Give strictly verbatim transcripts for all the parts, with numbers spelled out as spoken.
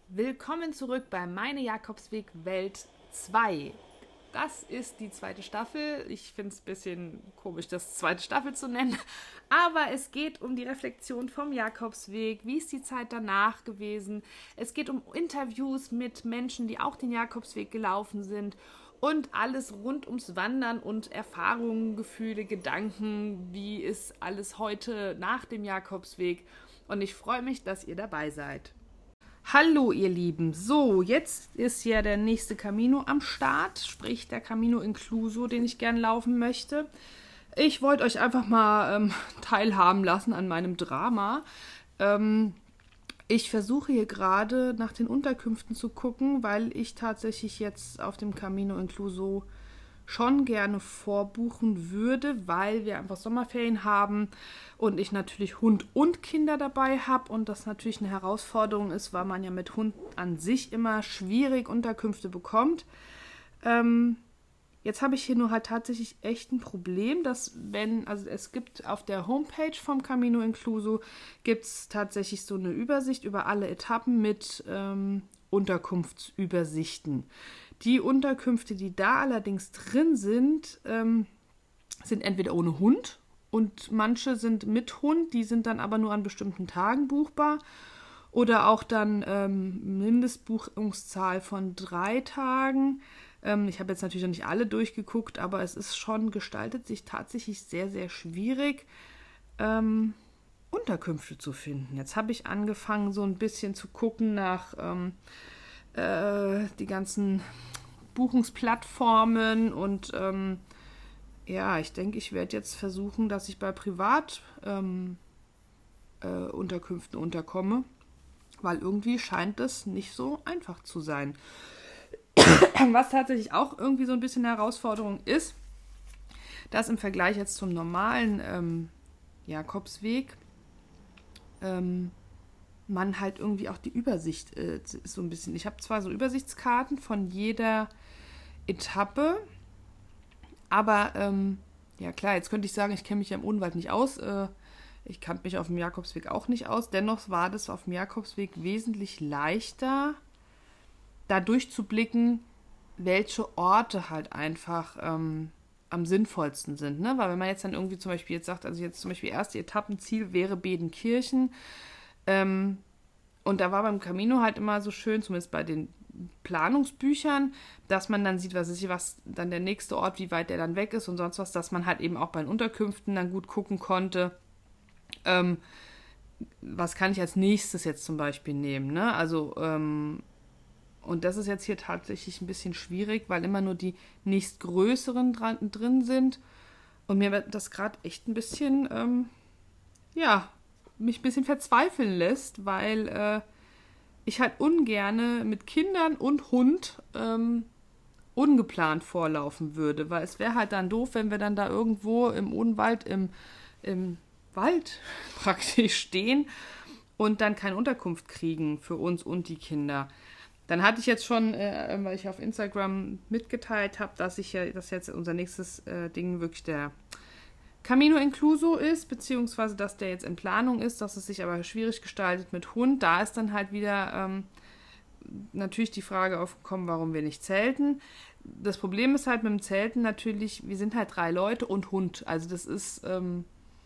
Willkommen zurück bei Meine Jakobsweg Welt zwei. Das ist die zweite Staffel. Ich finde es ein bisschen komisch, das zweite Staffel zu nennen. Aber es geht um die Reflexion vom Jakobsweg. Wie ist die Zeit danach gewesen? Es geht um Interviews mit Menschen, die auch den Jakobsweg gelaufen sind. Und alles rund ums Wandern und Erfahrungen, Gefühle, Gedanken. Wie ist alles heute nach dem Jakobsweg? Und ich freue mich, dass ihr dabei seid. Hallo ihr Lieben, so, jetzt ist ja der nächste Camino am Start, sprich der Camino Incluso, den ich gern laufen möchte. Ich wollte euch einfach mal ähm, teilhaben lassen an meinem Drama. Ähm, ich versuche hier gerade nach den Unterkünften zu gucken, weil ich tatsächlich jetzt auf dem Camino Incluso schon gerne vorbuchen würde, weil wir einfach Sommerferien haben und ich natürlich Hund und Kinder dabei habe und das natürlich eine Herausforderung ist, weil man ja mit Hund an sich immer schwierig Unterkünfte bekommt. Ähm, jetzt habe ich hier nur halt tatsächlich echt ein Problem, dass wenn, also es gibt auf der Homepage vom Camino Incluso, gibt es tatsächlich so eine Übersicht über alle Etappen mit ähm, Unterkunftsübersichten. Die Unterkünfte, die da allerdings drin sind, ähm, sind entweder ohne Hund und manche sind mit Hund, die sind dann aber nur an bestimmten Tagen buchbar oder auch dann ähm, Mindestbuchungszahl von drei Tagen. Ähm, ich habe jetzt natürlich noch nicht alle durchgeguckt, aber es ist schon, gestaltet sich tatsächlich sehr, sehr schwierig, ähm, Unterkünfte zu finden. Jetzt habe ich angefangen, so ein bisschen zu gucken nach ähm, äh, die ganzen Buchungsplattformen und ähm, ja, ich denke, ich werde jetzt versuchen, dass ich bei Privatunterkünften ähm, äh, Unterkünften unterkomme, weil irgendwie scheint es nicht so einfach zu sein. Was tatsächlich auch irgendwie so ein bisschen eine Herausforderung ist, dass im Vergleich jetzt zum normalen ähm, Jakobsweg ähm, man halt irgendwie auch die Übersicht äh, ist so ein bisschen. Ich habe zwar so Übersichtskarten von jeder Etappe, aber ähm, ja klar, jetzt könnte ich sagen, ich kenne mich ja im Odenwald nicht aus. Äh, ich kannte mich auf dem Jakobsweg auch nicht aus. Dennoch war das auf dem Jakobsweg wesentlich leichter, da durchzublicken, welche Orte halt einfach ähm, am sinnvollsten sind. Ne? Weil wenn man jetzt dann irgendwie zum Beispiel jetzt sagt, also jetzt zum Beispiel erste Etappenziel wäre Bedenkirchen, Ähm, und da war beim Camino halt immer so schön, zumindest bei den Planungsbüchern, dass man dann sieht, was ist, was dann der nächste Ort, wie weit der dann weg ist und sonst was, dass man halt eben auch bei den Unterkünften dann gut gucken konnte, ähm, was kann ich als nächstes jetzt zum Beispiel nehmen, ne? Also, ähm, und das ist jetzt hier tatsächlich ein bisschen schwierig, weil immer nur die nächstgrößeren dran, drin sind und mir wird das gerade echt ein bisschen, ähm, ja, mich ein bisschen verzweifeln lässt, weil äh, ich halt ungerne mit Kindern und Hund ähm, ungeplant vorlaufen würde, weil es wäre halt dann doof, wenn wir dann da irgendwo im Odenwald, im, im Wald praktisch stehen und dann keine Unterkunft kriegen für uns und die Kinder. Dann hatte ich jetzt schon, äh, weil ich auf Instagram mitgeteilt habe, dass ich ja, dass jetzt unser nächstes äh, Ding wirklich der Camino Incluso ist, beziehungsweise dass der jetzt in Planung ist, dass es sich aber schwierig gestaltet mit Hund. Da ist dann halt wieder ähm, natürlich die Frage aufgekommen, warum wir nicht zelten. Das Problem ist halt mit dem Zelten natürlich, wir sind halt drei Leute und Hund. Also das ist, ähm,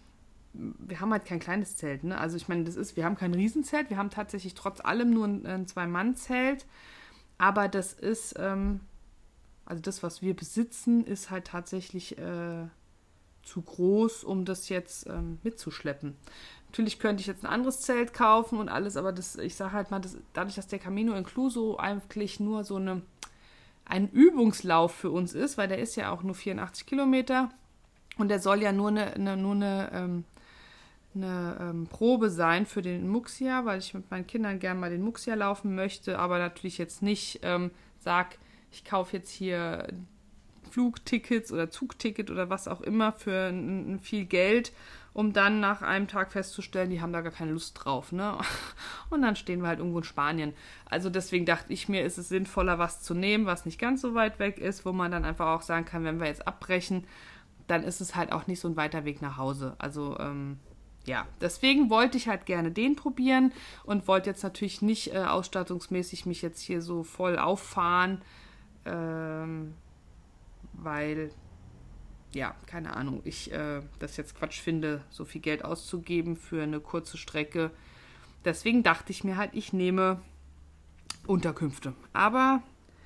wir haben halt kein kleines Zelt, ne? Also ich meine, das ist, wir haben kein Riesenzelt, wir haben tatsächlich trotz allem nur ein, ein Zwei-Mann-Zelt, aber das ist, ähm, also das, was wir besitzen, ist halt tatsächlich äh, zu groß, um das jetzt ähm, mitzuschleppen. Natürlich könnte ich jetzt ein anderes Zelt kaufen und alles, aber das, ich sage halt mal, das, dadurch, dass der Camino Incluso eigentlich nur so eine, ein Übungslauf für uns ist, weil der ist ja auch nur vierundachtzig Kilometer und der soll ja nur eine, eine, nur eine, ähm, eine ähm, Probe sein für den Muxia, weil ich mit meinen Kindern gerne mal den Muxia laufen möchte, aber natürlich jetzt nicht ähm, sag, ich kaufe jetzt hier Flugtickets oder Zugticket oder was auch immer für n- n- viel Geld, um dann nach einem Tag festzustellen, die haben da gar keine Lust drauf, ne? Und dann stehen wir halt irgendwo in Spanien. Also deswegen dachte ich mir, ist es sinnvoller, was zu nehmen, was nicht ganz so weit weg ist, wo man dann einfach auch sagen kann, wenn wir jetzt abbrechen, dann ist es halt auch nicht so ein weiter Weg nach Hause. Also ähm, ja, deswegen wollte ich halt gerne den probieren und wollte jetzt natürlich nicht äh, ausstattungsmäßig mich jetzt hier so voll auffahren, ähm, weil, ja, keine Ahnung, ich äh, das jetzt Quatsch finde, so viel Geld auszugeben für eine kurze Strecke. Deswegen dachte ich mir halt, ich nehme Unterkünfte. Aber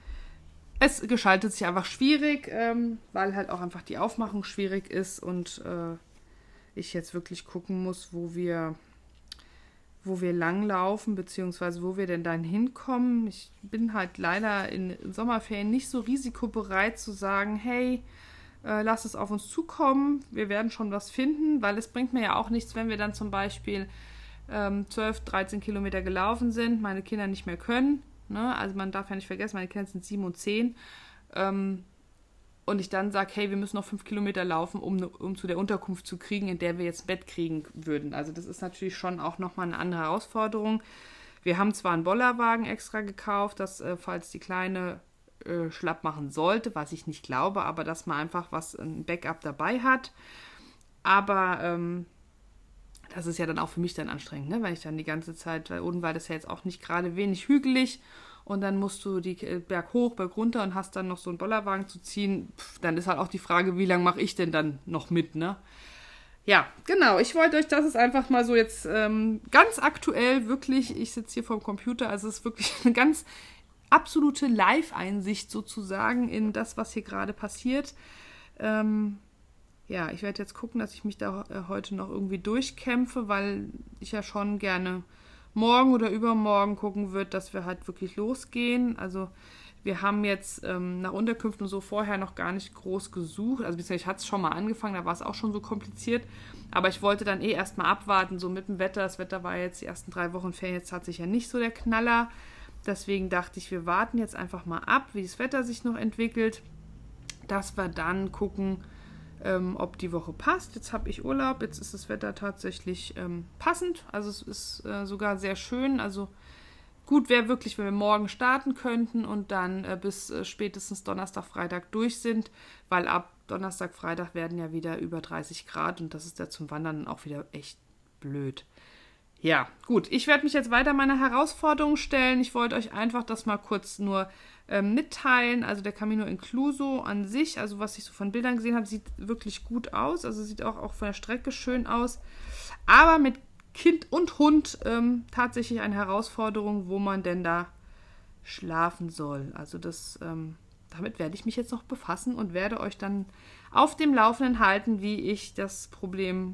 es gestaltet sich einfach schwierig, ähm, weil halt auch einfach die Aufmachung schwierig ist und äh, ich jetzt wirklich gucken muss, wo wir, wo wir langlaufen, beziehungsweise wo wir denn dann hinkommen. Ich bin halt leider in Sommerferien nicht so risikobereit zu sagen, hey, äh, lass es auf uns zukommen, wir werden schon was finden, weil es bringt mir ja auch nichts, wenn wir dann zum Beispiel ähm, zwölf, dreizehn Kilometer gelaufen sind, meine Kinder nicht mehr können. Ne? Also man darf ja nicht vergessen, meine Kinder sind sieben und zehn. Ähm, und ich dann sage, hey, wir müssen noch fünf Kilometer laufen, um, um zu der Unterkunft zu kriegen, in der wir jetzt ein Bett kriegen würden. Also das ist natürlich schon auch nochmal eine andere Herausforderung. Wir haben zwar einen Bollerwagen extra gekauft, dass, äh, falls die Kleine äh, schlapp machen sollte, was ich nicht glaube, aber dass man einfach was, ein Backup dabei hat. Aber ähm, das ist ja dann auch für mich dann anstrengend, ne? Weil ich dann die ganze Zeit, weil Odenwald ist ja jetzt auch nicht gerade wenig hügelig und dann musst du die Berg hoch, Berg runter und hast dann noch so einen Bollerwagen zu ziehen. Pff, dann ist halt auch die Frage, wie lange mache ich denn dann noch mit, ne? Ja, genau. Ich wollte euch das ist einfach mal so jetzt ähm, ganz aktuell wirklich, ich sitze hier vorm Computer, also es ist wirklich eine ganz absolute Live-Einsicht sozusagen in das, was hier gerade passiert. Ähm, ja, ich werde jetzt gucken, dass ich mich da äh, heute noch irgendwie durchkämpfe, weil ich ja schon gerne morgen oder übermorgen gucken würde, dass wir halt wirklich losgehen. Also wir haben jetzt ähm, nach Unterkünften so vorher noch gar nicht groß gesucht. Also beziehungsweise ich hatte es schon mal angefangen, da war es auch schon so kompliziert. Aber ich wollte dann eh erstmal abwarten, so mit dem Wetter. Das Wetter war jetzt die ersten drei Wochen Ferien, jetzt hat sich ja nicht so der Knaller. Deswegen dachte ich, wir warten jetzt einfach mal ab, wie das Wetter sich noch entwickelt, dass wir dann gucken, ähm, ob die Woche passt. Jetzt habe ich Urlaub, jetzt ist das Wetter tatsächlich ähm, passend. Also es ist äh, sogar sehr schön. Also gut wäre wirklich, wenn wir morgen starten könnten und dann äh, bis äh, spätestens Donnerstag, Freitag durch sind, weil ab Donnerstag, Freitag werden ja wieder über dreißig Grad und das ist ja zum Wandern auch wieder echt blöd. Ja, gut, ich werde mich jetzt weiter meiner Herausforderung stellen. Ich wollte euch einfach das mal kurz nur ähm, mitteilen. Also der Camino Incluso an sich, also was ich so von Bildern gesehen habe, sieht wirklich gut aus. Also sieht auch, auch von der Strecke schön aus. Aber mit Kind und Hund ähm, tatsächlich eine Herausforderung, wo man denn da schlafen soll. Also das, ähm, damit werde ich mich jetzt noch befassen und werde euch dann auf dem Laufenden halten, wie ich das Problem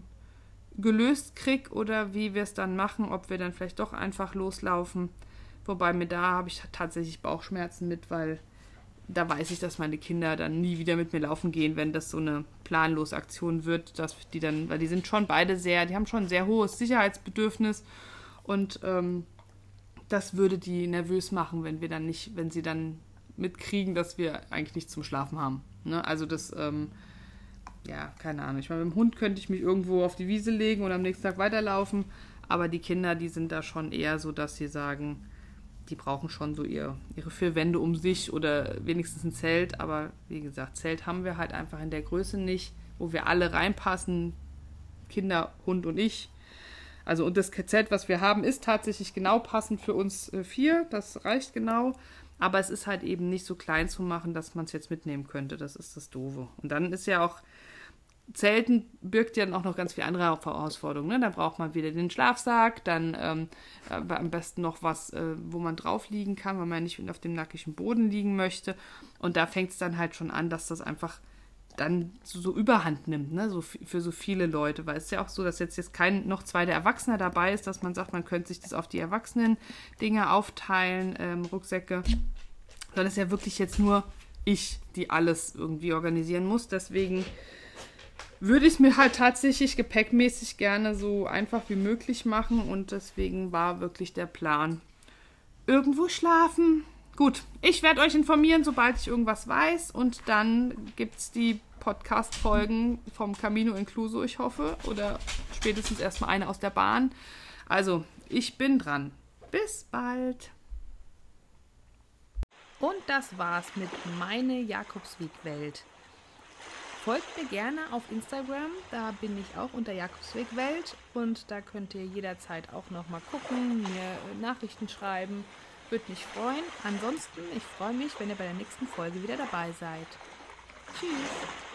gelöst kriege oder wie wir es dann machen, ob wir dann vielleicht doch einfach loslaufen. Wobei mir da habe ich tatsächlich Bauchschmerzen mit, weil da weiß ich, dass meine Kinder dann nie wieder mit mir laufen gehen, wenn das so eine planlose Aktion wird, dass die dann, weil die sind schon beide sehr, die haben schon ein sehr hohes Sicherheitsbedürfnis und ähm, das würde die nervös machen, wenn wir dann nicht, wenn sie dann mitkriegen, dass wir eigentlich nichts zum Schlafen haben. Ne? Also das, ähm, ja, keine Ahnung. Ich meine, mit dem Hund könnte ich mich irgendwo auf die Wiese legen und am nächsten Tag weiterlaufen. Aber die Kinder, die sind da schon eher so, dass sie sagen, die brauchen schon so ihr, ihre vier Wände um sich oder wenigstens ein Zelt. Aber wie gesagt, Zelt haben wir halt einfach in der Größe nicht, wo wir alle reinpassen. Kinder, Hund und ich. Also und das Zelt, was wir haben, ist tatsächlich genau passend für uns äh, vier. Das reicht genau. Aber es ist halt eben nicht so klein zu machen, dass man es jetzt mitnehmen könnte. Das ist das Doofe. Und dann ist ja auch Zelten birgt ja dann auch noch ganz viele andere Herausforderungen. Ne? Da braucht man wieder den Schlafsack, dann ähm, äh, am besten noch was, äh, wo man drauf liegen kann, weil man nicht auf dem nackigen Boden liegen möchte. Und da fängt es dann halt schon an, dass das einfach dann so, so Überhand nimmt, ne? So f- für so viele Leute. Weil es ist ja auch so, dass jetzt, jetzt kein noch zweiter Erwachsener dabei ist, dass man sagt, man könnte sich das auf die Erwachsenen-Dinge aufteilen, ähm, Rucksäcke. Sondern es ist ja wirklich jetzt nur ich, die alles irgendwie organisieren muss. Deswegen würde ich es mir halt tatsächlich gepäckmäßig gerne so einfach wie möglich machen und deswegen war wirklich der Plan, irgendwo schlafen. Gut, ich werde euch informieren, sobald ich irgendwas weiß und dann gibt es die Podcast-Folgen vom Camino Incluso, ich hoffe, oder spätestens erstmal eine aus der Bahn. Also, ich bin dran. Bis bald. Und das war's mit Meine Jakobsweg-Welt. Folgt mir gerne auf Instagram, da bin ich auch unter Jakobswegwelt und da könnt ihr jederzeit auch nochmal gucken, mir Nachrichten schreiben, würde mich freuen. Ansonsten, ich freue mich, wenn ihr bei der nächsten Folge wieder dabei seid. Tschüss!